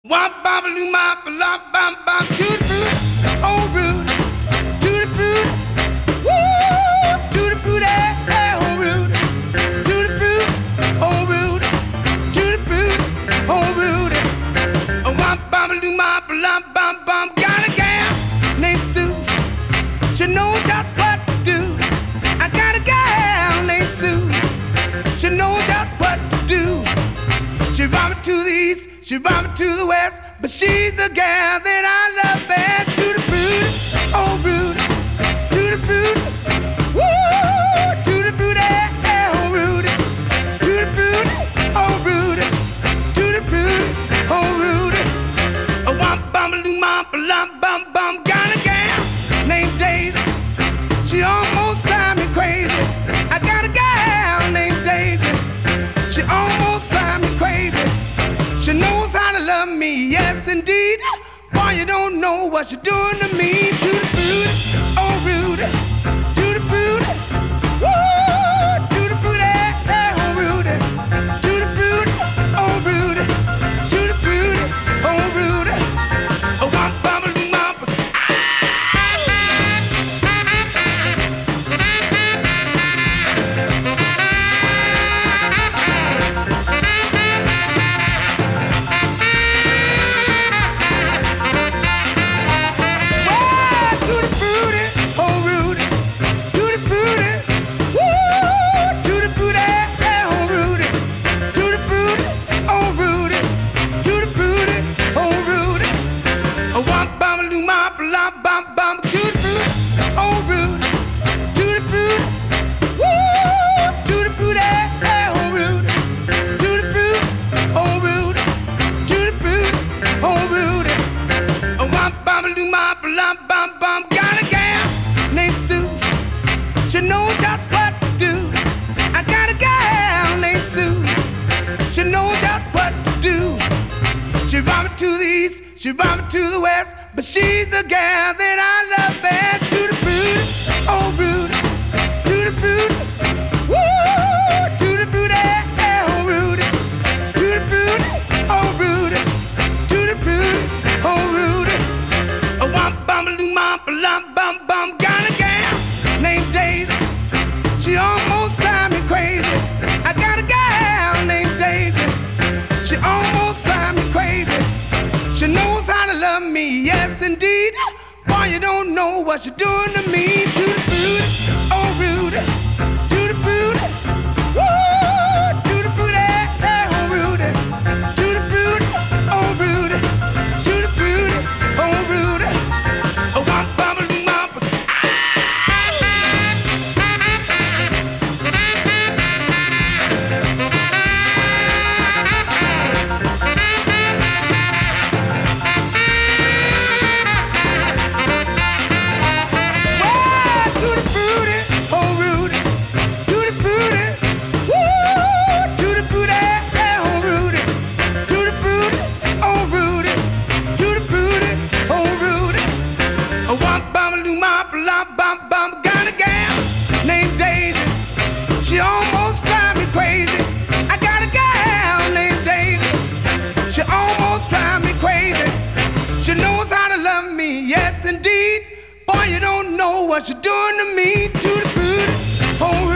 Wop bop loo mop lop bop bop to the fruit, oh rude, to the fruit, woo, to the fruit, oh rude, to the fruit, oh rude, to the fruit, oh rude. Wop bop loo mop lop bop bop. Got a gal named Sue, she knows just what to do. I got a gal named Sue, she knows just what to do. She brought me to the east, she brought me to the west, but she's the gal that I love best. To the fruit, oh rude, to the fruit, woo, to the fruit, oh rude, to the fruit, oh rude, to the fruit, oh rude. A womp bum loo mop lump bum bum. Got a gal named Daisy, she almost drives me crazy. I got a gal named Daisy, she almost drives me crazy. She knows how to love me, yes indeed. Boy, you don't know what you're doing to me. To the fruit, oh rude, to the fruit, woo, to the fruit, oh rude, to the fruit, oh rude, to the fruit, oh rude. Oh, womp bum loo mop. Got a gal named Sue, she knows just what to do. I got a gal named Sue, she knows just what to do. She brought me to the east, she brought me to the west, but she's the gal that I love best. To the fruit, oh rude, to the fruit, woo, to the fruit, oh rude, to the fruit, oh rude, to the fruit, oh rude. A womp bum loo mop lump bum bum. Got a gal named Daisy, she almost drives me crazy. I got a gal named Daisy, she almost drives me crazy. She knows how to love me, yes indeed. Boy, you don't know what you're doing to me. To the fruit, oh rude, to the fruit, woo, to the fruit, oh rude, to the fruit, oh rude, to the fruit, oh rude. A womp bum loo mop. Got a gal named Daisy, she almost drives me crazy. I got a gal named Daisy, she almost drives me crazy. She knows how to love me, yes indeed. Boy, you don't know what you're doing to me. To the fruit, oh